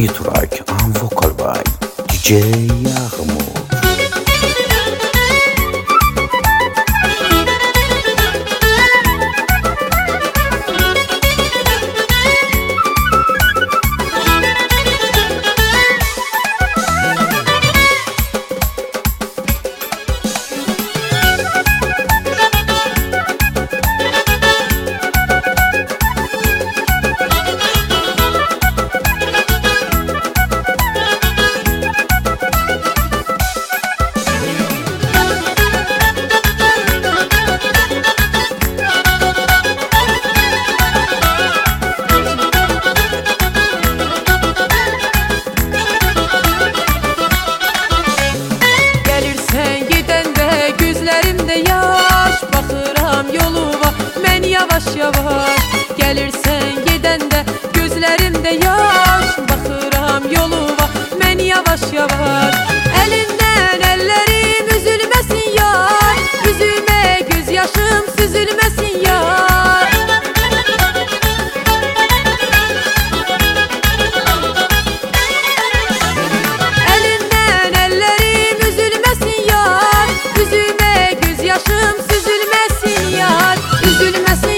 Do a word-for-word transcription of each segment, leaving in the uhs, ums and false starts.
lead track and vocal by D J Yağmur. Yavaş yavaş gelirsen gidende gözlerimde yaş, bakıram yoluma men yavaş yavaş. Elinden ellerim üzülmesin yar, üzülme göz yaşım süzülmesin yar. Elinden ellerim üzülmesin yar, üzülme göz yaşım süzülmesin yar. Üzülmesin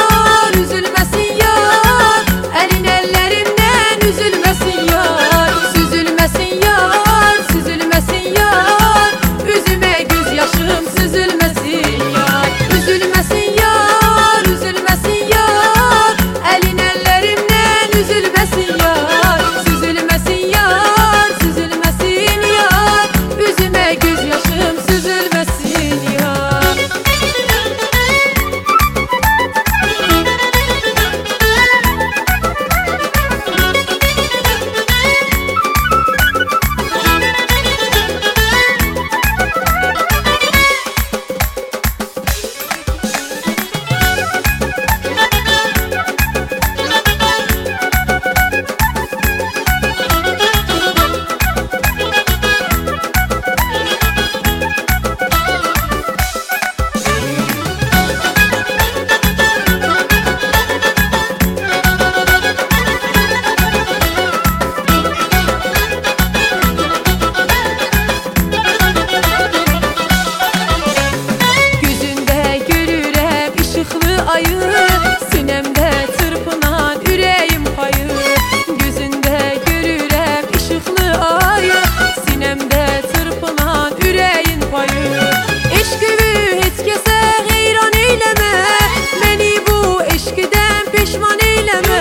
sinemde çırpınan ürəyim payı, gözünde görürəm işıqlı ayı, sinemde çırpınan ürəyin payı. Eşqimi heç kəsə heyran eyləmə, məni bu eşqdən peşman eyləmə.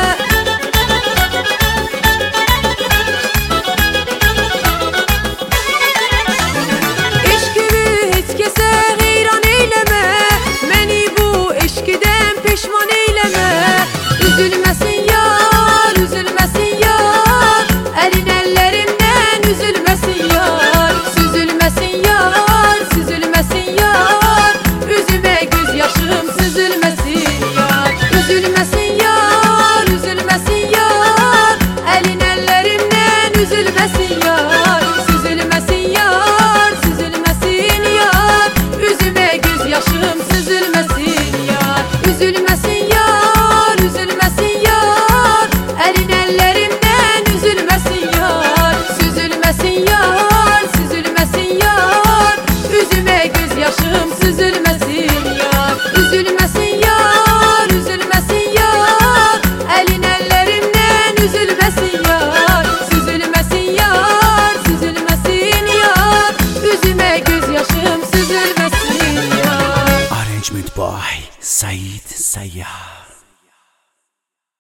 Eşqimi heç kəsə heyran eyləmə, məni bu eşqdən peşman eyləmə. Üzülməsin yar, üzülməsin yar, əlin əllərimdən üzülməsin yar. Süzülməsin yar, süzülməsin yar, üzümə göz yaşım süzülməsin yar. Üzülməsin yar, üzülməsin yar, əlin əllərimdən üzülməsin yar. Süzülməsin yar, süzülməsin yar, üzümə göz yaşım süzülməsin yar. Üzülməsin yar, üzülməsin yar, əlin əllərimdən üzülməsin yar. Süzülməsin yar, süzülməsin yar, üzümə göz yaşım süzülməsin yar. Üzülməsin yar, üzülməsin yar, əlin əllərimdən üzülməsin yar. Süzülməsin yar, süzülməsin yar, üzümə göz yaşım süzülməsin yar. Arrangement by Said Sayyar.